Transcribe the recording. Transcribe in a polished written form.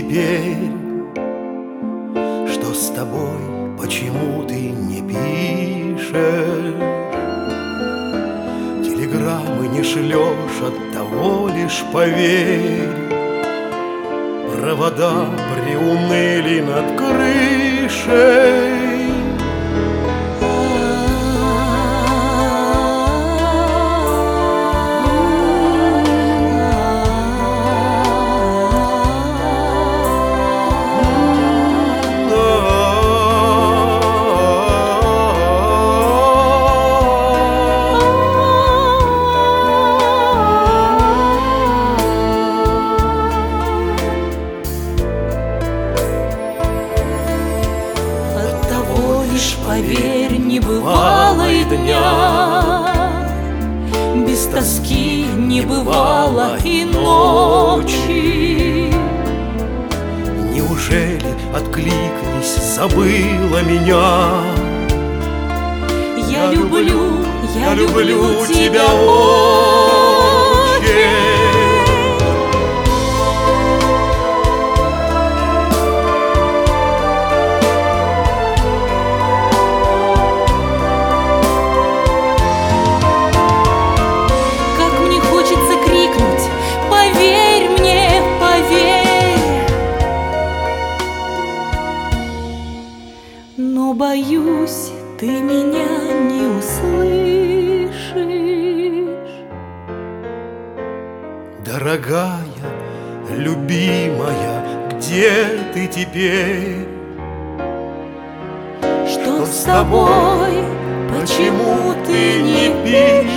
теперь? Что с тобой, почему ты не пишешь? Телеграммы не шлешь, оттого лишь поверь. Провода приуныли над крышей. Лишь поверь, не бывало и дня, без тоски не бывало и ночи. Неужели, откликнись, забыла меня? Я люблю тебя очень. Поверь мне, поверь, но боюсь, ты меня не услышишь. Дорогая, любимая, где ты теперь? Что с тобой, почему ты не пишешь?